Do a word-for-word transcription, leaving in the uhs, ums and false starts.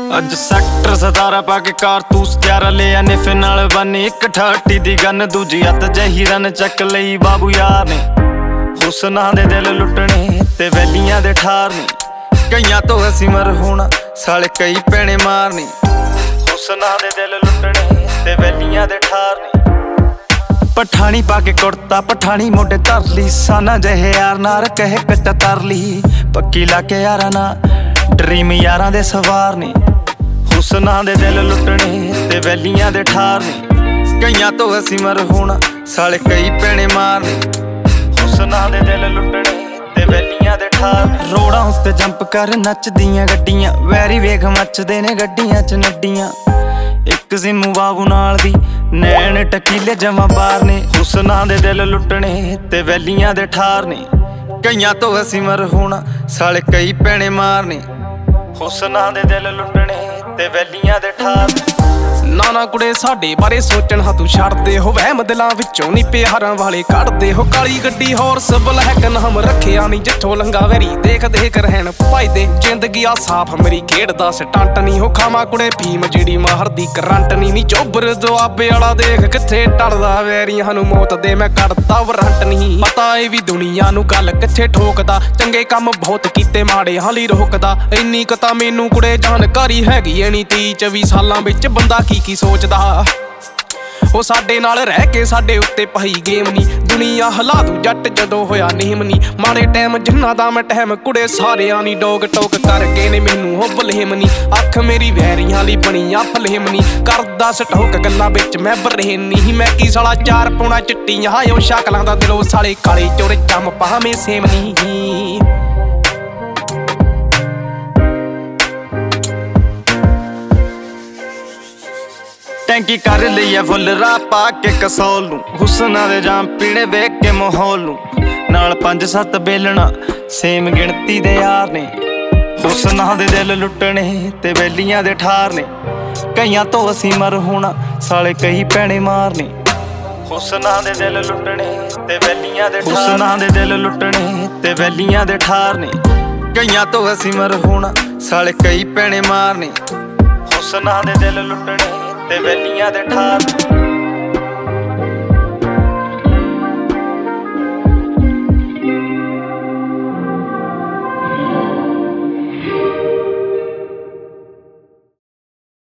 ਅੱਜ ਸੈਕਟਰ ਸਤਾਰਾਂ ਪਾ ਕੇ ਕਾਰਤੂਸ ਗਿਆਰਾਂ ਲਿਆ ਨਿਫੇ ਨਾਲ ਬੰਨੀ ਇੱਕ ਅਠਾਸੀ ਦੀ ਗਨ ਦੂਜੀ ਹੱਥ ਜਹੀ ਰਨ ਚੱਕ ਲਈ ਬਾਬੂ ਯਾਰ ਨੇ। ਹੁਸਨਾਂ ਦੇ ਦਿਲ ਲੁੱਟਣੇ ਤੇ ਵੈਲੀਆਂ ਦੇ ਠਾਰਨੇ, ਕਈਆਂ ਤੋਂ ਅਸੀਂ ਮਰ ਹੋਣਾ ਸਾਲੇ ਕਈ ਪੈਣੇ ਮਾਰਨੀ। ਹੁਸਨਾਂ ਦੇ ਦਿਲ ਲੁੱਟਣੇ ਤੇ ਵੈਲੀਆਂ ਦੇ ਠਾਰਨੇ, ਪਠਾਣੀ ਪਾ ਕੇ ਕੁੜਤਾ ਪਠਾਣੀ ਮੋਢੇ ਧਰ ਲਈ, ਸਾਨਾ ਜਿਹੇ ਯਾਰ ਨਾਲ ਕਹੇ ਕੱਚਾ ਤਰ ਲਈ, ਪੱਕੀ ਲਾ ਕੇ ਯਾਰਾਂ ਨਾ ਡਰੀਮ ਯਾਰਾਂ ਦੇ ਸਵਾਰ ਨੇ। ਹੁਸਨਾਂ ਦੇ ਦਿਲ ਲੁੱਟਣੇ ਤੇ ਵੈਲੀਆਂ ਦੇ ਠਾਰਨੇ, ਕਈਆਂ ਤੋਂ ਅਸੀਂ ਮਰ ਹੋਣਾ ਸਾਲੇ ਕਈ ਪੈਣੇ ਮਾਰਨੇ। ਹੁਸਨਾਂ ਦੇ ਦਿਲ ਲੁੱਟਣੇ ਤੇ ਵੈਲੀਆਂ ਦੇ ਠਾਰਨੇ, ਰੋੜਾਂ ਉੱਤੇ ਜੰਪ ਕਰ ਨੱਚਦੀਆਂ ਗੱਡੀਆਂ, ਵੈਰੀ ਵੇਖ ਮੱਚਦੇ ਨੇ ਗੱਡੀਆਂ ਚ ਨੱਡੀਆਂ। ਇੱਕ ਸਿੰਮੂ ਬਾਬੂ ਨਾਲ ਦੀ ਨੈਣ ਟਕੀਲੇ ਜਮਾਂ ਬਾਰ ਨੇ। ਹੁਸਨਾਂ ਦੇ ਦਿਲ ਲੁੱਟਣੇ ਤੇ ਵੈਲੀਆਂ ਦੇ ਠਾਰਨੇ, ਕਈਆਂ ਤੋਂ ਅਸੀਂ ਮਰ ਹੋਣਾ ਸਾਲੇ ਕਈ ਪੈਣੇ ਮਾਰਨੇ। ਹੁਸਨਾਂ ਦੇ ਦਿਲ ਲੁੱਟਣੇ ਤੇ ਵੈਲੀਆਂ ਦੇ ਠਾਰਨੇ। ਨਾ ਨਾ ਕੁੜੇ ਸਾਡੇ ਬਾਰੇ ਸੋਚਣ ਹਾਂ ਤੂੰ ਛੱਡਦੇ ਹੋ ਵਹਿਮ ਦਿਲਾਂ ਵਿੱਚੋਂ ਨੀ ਪਿਆਰਾਂ ਵਾਲੇ ਕੱਢਦੇ ਹੋ। ਕਾਲੀ ਗੱਡੀ ਹੌਰਸ ਬਲੈਕ ਨਾਮ ਰੱਖਿਆ ਨੀ ਜਿੱਥੋਂ ਲੰਗਾ ਵੈਰੀ ਦੇਖ ਦੇਖ ਰਹਿਣ ਭਾਈਦੇ। ਜ਼ਿੰਦਗੀ ਆ ਸਾਫ ਮੇਰੀ ਖੇਡਦਾ ਸਟੰਟ ਨੀ ਹੋ ਖਾਵਾਂ ਕੁੜੇ ਭੀਮ ਜਿਹੜੀ ਮਾਰਦੀ ਕਰੰਟ ਨੀ ਨੀ ਚੋਬਰ ਦੁਆਬੇ ਵਾਲਾ ਦੇਖ ਕਿੱਥੇ ਟਲਦਾ ਵੈਰੀਆਂ ਨੂੰ ਮੌਤ ਦੇ ਮੈਂ ਕੱਢਦਾ ਵਾਰੰਟ ਨੀ। ਪਤਾ ਏ ਵੀ ਦੁਨੀਆ ਨੂੰ ਗੱਲ ਕਿੱਥੇ ਠੋਕਦਾ, ਚੰਗੇ ਕੰਮ ਬਹੁਤ ਕੀਤੇ ਮਾੜੇ ਹਾਲੀ ਰੋਕਦਾ। ਇੰਨੀ ਕੁ ਤਾਂ ਮੈਨੂੰ ਕੁੜੇ ਜਾਣਕਾਰੀ ਹੈਗੀ ਐ ਨੀ ਤੀਹ ਚੌਵੀ ਸਾਲਾਂ ਵਿੱਚ ਬੰਦਾ ਕੀ ਕੀ ਸੋਚਦਾ। ਉਹ ਸਾਡੇ ਨਾਲ ਰਹਿ ਕੇ ਸਾਡੇ ਉੱਤੇ ਪਈ ਗੇਮ ਨੀ, ਦੁਨੀਆ ਹਿਲਾ ਦੂ ਜੱਟ ਜਦੋਂ ਹੋਇਆ ਨੇਮ ਨੀ। ਮਾੜੇ ਟਾਈਮ ਜਿੰਨਾ ਦਾ ਮੈਂ ਟਾਈਮ ਕੁੜੇ ਸਾਰਿਆਂ ਨੀ ਡੋਗ ਟੋਕ ਕਰ ਗਏ ਨੇ ਮੈਨੂੰ ਉਹ ਬਲੇਮ ਨੀ। ਅੱਖ ਮੇਰੀ ਵੈਰੀਆਂ ਲਈ ਬਣੀ ਆ ਫਲੇਮ ਨੀ, ਕਰਦਾ ਸਟੋਕ ਗੱਲਾਂ ਵਿੱਚ ਮੈਂ ਬਰੇਨ ਨੀ। ਮੈਂ ਕੀ ਸਾਲਾ ਚਾਰ ਪੌਣਾ ਚਿੱਟੀਆਂ ਉਹ ਸ਼ਕਲਾਂ ਦਾ ਦਿਲੋਂ ਸਾਲੇ ਕਾਲੇ ਚੋਰੇ ਚੰਮ ਪਾਵੇਂ ਸੇਮ ਨੀ। ਟੈਂਕੀ ਕਰ ਲਈ ਐ ਫੁੱਲ ਰਾਹ ਪਾ ਕੇ ਕਸੌਲ ਨੂੰ, ਹੁਸਨਾਂ ਦੇ ਜਾਮ ਪੀਣੇ ਵੇਖ ਕੇ ਮਾਹੌਲ ਨੂੰ। ਨਾਲ ਪੰਜ ਸੱਤ ਬੇਲਣਾ ਸੇਮ ਗਿਣਤੀ ਦੇ ਯਾਰ ਨੇ। ਹੁਸਨਾਂ ਦੇ ਦਿਲ ਲੁੱਟਣੇ ਤੇ ਵੈਲੀਆਂ ਦੇ ਠਾਰਨੇ, ਕਈਆਂ ਤੋਂ ਅਸੀਂ ਮਰ ਹੋਣਾ ਸਾਲੇ ਕਈ ਪੈਣੇ ਮਾਰਨੇ। ਹੁਸਨਾਂ ਦੇ ਦਿਲ ਲੁੱਟਣੇ ਤੇ ਵੈਲੀਆਂ ਦੇ ਠਾਰਨੇ, ਹੁਸਨਾਂ ਦੇ ਦਿਲ ਲੁੱਟਣੇ ਤੇ ਵੈਲੀਆਂ ਦੇ ਠਾਰਨੇ, ਕਈਆਂ ਤੋਂ ਅਸੀਂ ਮਰ ਹੋਣਾ ਸਾਲੇ ਕਈ ਪੈਣੇ ਮਾਰਨੇ। ਹੁਸਨਾਂ ਦੇ ਦਿਲ ਲੁੱਟਣੇ ਤੇ ਵੈਲੀਆਂ ਦੇ ਠਾਰਨੇ।